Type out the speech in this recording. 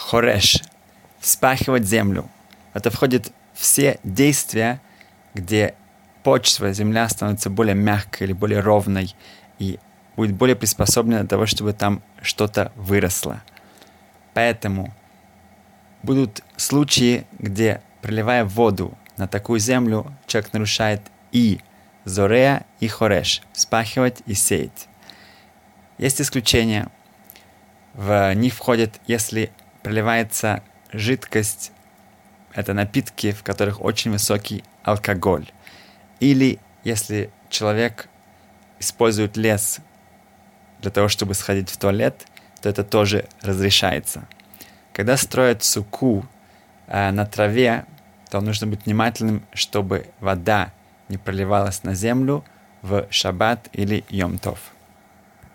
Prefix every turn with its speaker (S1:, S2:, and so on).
S1: хореш, вспахивать землю. Это входит в все действия, где почва, земля становится более мягкой или более ровной и будет более приспособлена для того, чтобы там что-то выросло. Поэтому будут случаи, где, проливая воду на такую землю, человек нарушает и зорея, и хореш, вспахивать и сеять. Есть исключения. В них входит, если проливается жидкость, это напитки, в которых очень высокий алкоголь. Или если человек использует лес для того, чтобы сходить в туалет, то это тоже разрешается. Когда строят суку на траве, то нужно быть внимательным, чтобы вода не проливалась на землю в шаббат или йом-тов.